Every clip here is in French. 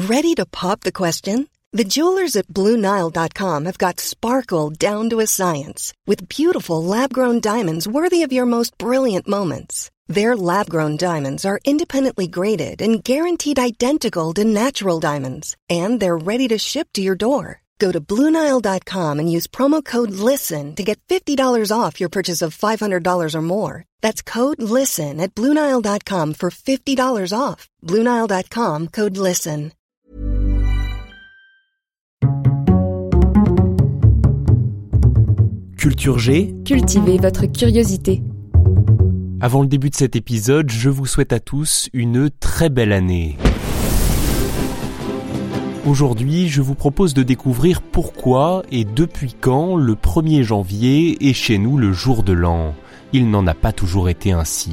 Ready to pop the question? The jewelers at BlueNile.com have got sparkle down to a science with beautiful lab-grown diamonds worthy of your most brilliant moments. Their lab-grown diamonds are independently graded and guaranteed identical to natural diamonds, and they're ready to ship to your door. Go to BlueNile.com and use promo code LISTEN to get $50 off your purchase of $500 or more. That's code LISTEN at BlueNile.com for $50 off. BlueNile.com, code LISTEN. Culture G. Cultivez votre curiosité. Avant le début de cet épisode, je vous souhaite à tous une très belle année. Aujourd'hui, je vous propose de découvrir pourquoi et depuis quand le 1er janvier est chez nous le jour de l'an. Il n'en a pas toujours été ainsi.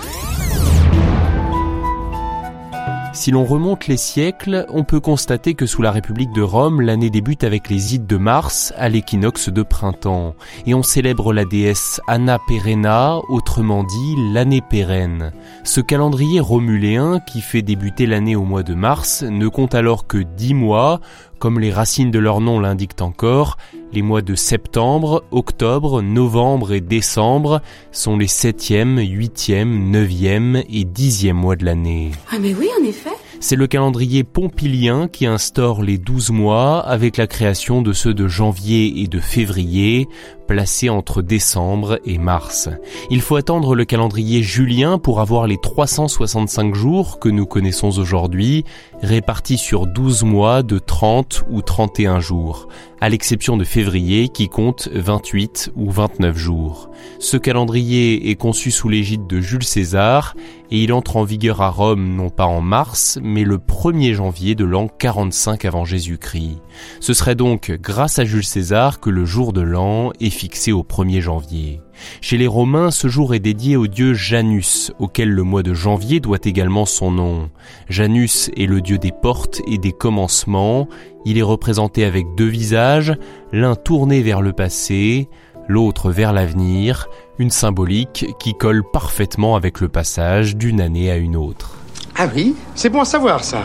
Si l'on remonte les siècles, on peut constater que sous la République de Rome, l'année débute avec les Ides de mars à l'équinoxe de printemps. Et on célèbre la déesse Anna Perenna, autrement dit l'année pérenne. Ce calendrier romuléen qui fait débuter l'année au mois de mars ne compte alors que 10 mois, comme les racines de leur nom l'indiquent encore. Les mois de septembre, octobre, novembre et décembre sont les 7e, 8e, 9e et 10e mois de l'année. Ah mais oui, en effet. C'est le calendrier pompilien qui instaure les 12 mois avec la création de ceux de janvier et de février, placés entre décembre et mars. Il faut attendre le calendrier julien pour avoir les 365 jours que nous connaissons aujourd'hui, répartis sur 12 mois de 30 ou 31 jours, à l'exception de février qui compte 28 ou 29 jours. Ce calendrier est conçu sous l'égide de Jules César et il entre en vigueur à Rome non pas en mars, mais le 1er janvier de l'an 45 avant Jésus-Christ. Ce serait donc grâce à Jules César que le jour de l'an est fixé au 1er janvier. Chez les Romains, ce jour est dédié au dieu Janus, auquel le mois de janvier doit également son nom. Janus est le dieu des portes et des commencements. Il est représenté avec 2 visages, l'un tourné vers le passé, l'autre vers l'avenir, une symbolique qui colle parfaitement avec le passage d'une année à une autre. Ah oui, c'est bon à savoir ça.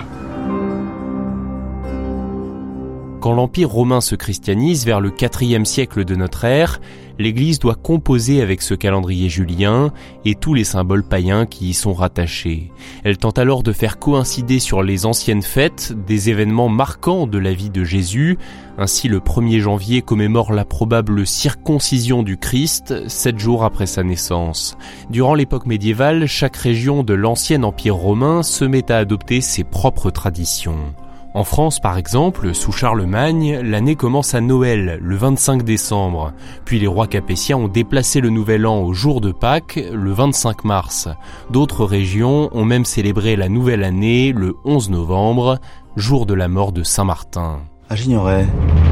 Quand l'Empire romain se christianise vers le 4e siècle de notre ère, l'Église doit composer avec ce calendrier julien et tous les symboles païens qui y sont rattachés. Elle tente alors de faire coïncider sur les anciennes fêtes des événements marquants de la vie de Jésus. Ainsi, le 1er janvier commémore la probable circoncision du Christ, 7 jours après sa naissance. Durant l'époque médiévale, chaque région de l'ancien Empire romain se met à adopter ses propres traditions. En France, par exemple, sous Charlemagne, l'année commence à Noël, le 25 décembre. Puis les rois capétiens ont déplacé le nouvel an au jour de Pâques, le 25 mars. D'autres régions ont même célébré la nouvelle année le 11 novembre, jour de la mort de Saint-Martin. Ah, j'ignorais.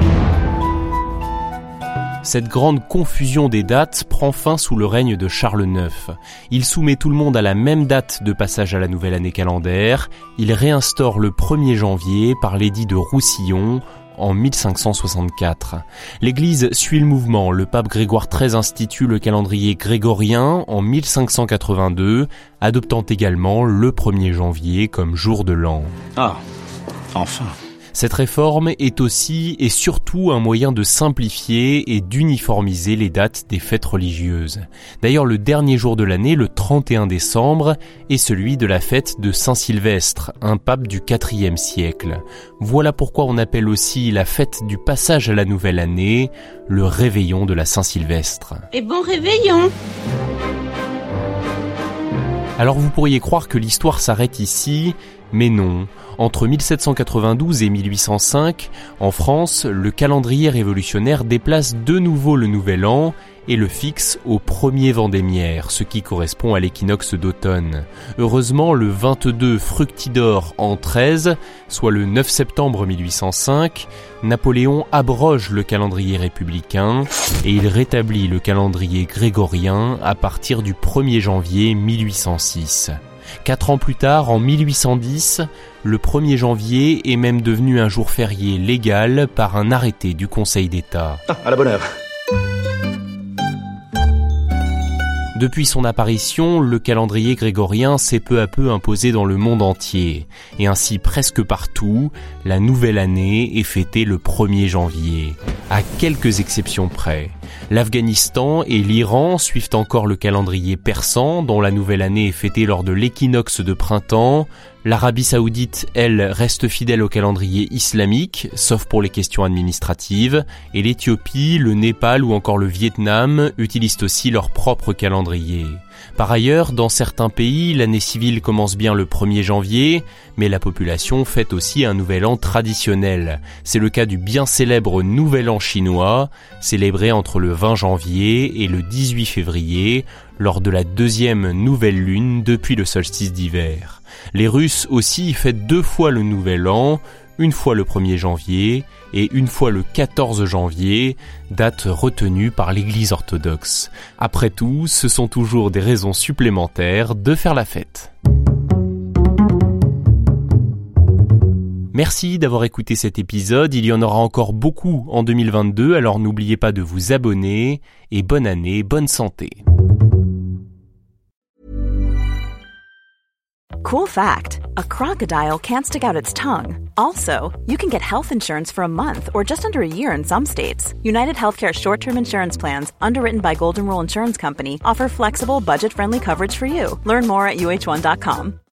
Cette grande confusion des dates prend fin sous le règne de Charles IX. Il soumet tout le monde à la même date de passage à la nouvelle année calendaire. Il réinstaure le 1er janvier par l'édit de Roussillon en 1564. L'Église suit le mouvement. Le pape Grégoire XIII institue le calendrier grégorien en 1582, adoptant également le 1er janvier comme jour de l'an. Ah, enfin. Cette réforme est aussi et surtout un moyen de simplifier et d'uniformiser les dates des fêtes religieuses. D'ailleurs, le dernier jour de l'année, le 31 décembre, est celui de la fête de Saint-Sylvestre, un pape du IVe siècle. Voilà pourquoi on appelle aussi la fête du passage à la nouvelle année le réveillon de la Saint-Sylvestre. Et bon réveillon! Alors vous pourriez croire que l'histoire s'arrête ici, mais non. Entre 1792 et 1805, en France, le calendrier révolutionnaire déplace de nouveau le nouvel an et le fixe au 1er vendémiaire, ce qui correspond à l'équinoxe d'automne. Heureusement, le 22 Fructidor an 13, soit le 9 septembre 1805, Napoléon abroge le calendrier républicain et il rétablit le calendrier grégorien à partir du 1er janvier 1806. 4 ans plus tard, en 1810, le 1er janvier est même devenu un jour férié légal par un arrêté du Conseil d'État. Ah, à la bonne heure. Depuis son apparition, le calendrier grégorien s'est peu à peu imposé dans le monde entier. Et ainsi, presque partout, la nouvelle année est fêtée le 1er janvier. À quelques exceptions près. L'Afghanistan et l'Iran suivent encore le calendrier persan, dont la nouvelle année est fêtée lors de l'équinoxe de printemps. L'Arabie Saoudite, elle, reste fidèle au calendrier islamique, sauf pour les questions administratives, et l'Éthiopie, le Népal ou encore le Vietnam utilisent aussi leur propre calendrier. Par ailleurs, dans certains pays, l'année civile commence bien le 1er janvier, mais la population fête aussi un nouvel an traditionnel. C'est le cas du bien célèbre Nouvel An chinois, célébré entre le 20 janvier et le 18 février, lors de la 2e nouvelle lune depuis le solstice d'hiver. Les Russes aussi fêtent 2 fois le Nouvel An, une fois le 1er janvier et une fois le 14 janvier, date retenue par l'Église orthodoxe. Après tout, ce sont toujours des raisons supplémentaires de faire la fête. Merci d'avoir écouté cet épisode, il y en aura encore beaucoup en 2022, alors n'oubliez pas de vous abonner, et bonne année, bonne santé. Cool fact, a crocodile can't stick out its tongue. Also, you can get health insurance for a month or just under a year in some states. United Healthcare short-term insurance plans, underwritten by Golden Rule Insurance Company, offer flexible, budget-friendly coverage for you. Learn more at uh1.com.